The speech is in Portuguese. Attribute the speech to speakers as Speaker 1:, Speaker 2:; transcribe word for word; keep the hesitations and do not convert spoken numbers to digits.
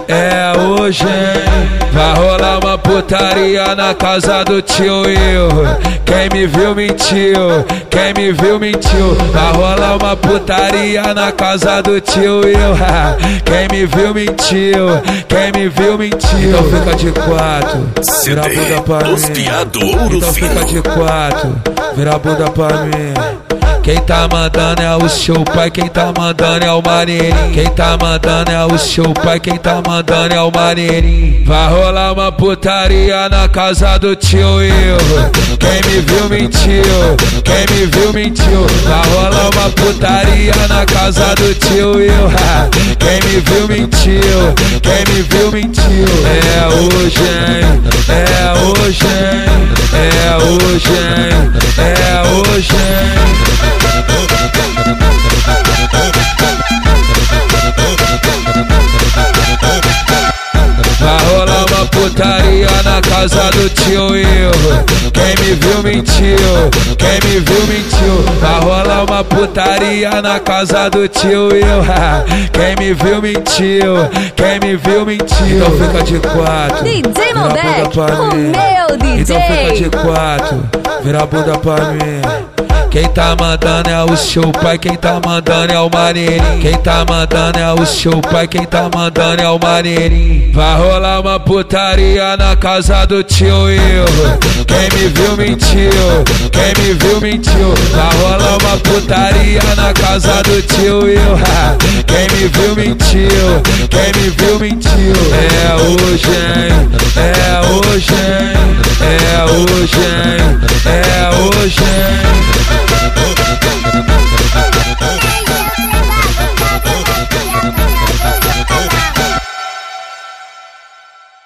Speaker 1: É hoje, hein? Vai rolar uma putaria na casa do tio eu. Quem me viu mentiu, quem me viu mentiu. Vai rolar uma putaria na casa do tio eu. Quem me viu mentiu, quem me viu mentiu. Então fica de quatro, vira a bunda pra mim. Então fica de quatro, vira a bunda pra mim. Quem tá mandando é o seu pai, quem tá mandando é o maneirinho. Quem tá mandando é o seu pai, quem tá mandando é o maneirinho. Vai rolar uma putaria na casa do tio eu. Quem me viu mentiu, quem me viu mentiu. Vai rolar uma putaria na casa do tio eu. Quem me viu mentiu, quem me viu mentiu. É hoje, hein? É hoje, hein? É hoje, hein? É hoje, hein? Vai rolar uma putaria na casa do tio eu. Quem me viu mentiu, quem me viu mentiu. Vai rolar uma putaria na casa do tio eu. Quem me viu mentiu, quem me viu mentiu. Então fica de quatro,
Speaker 2: D J Malbec, o meu D J.
Speaker 1: Então fica de quatro, vira a bunda pra mim. Quem tá mandando é o seu pai, quem tá mandando é o maneirinho. Quem tá mandando é o seu pai, quem tá mandando é o maneirinho. Vai rolar uma putaria na casa do tio eu. Quem me viu mentiu, quem me viu mentiu. Vai rolar uma putaria na casa do tio eu. Quem me viu mentiu, quem me viu mentiu. É hoje, hein? É hoje, hein? É hoje, hein? É hoje, hein?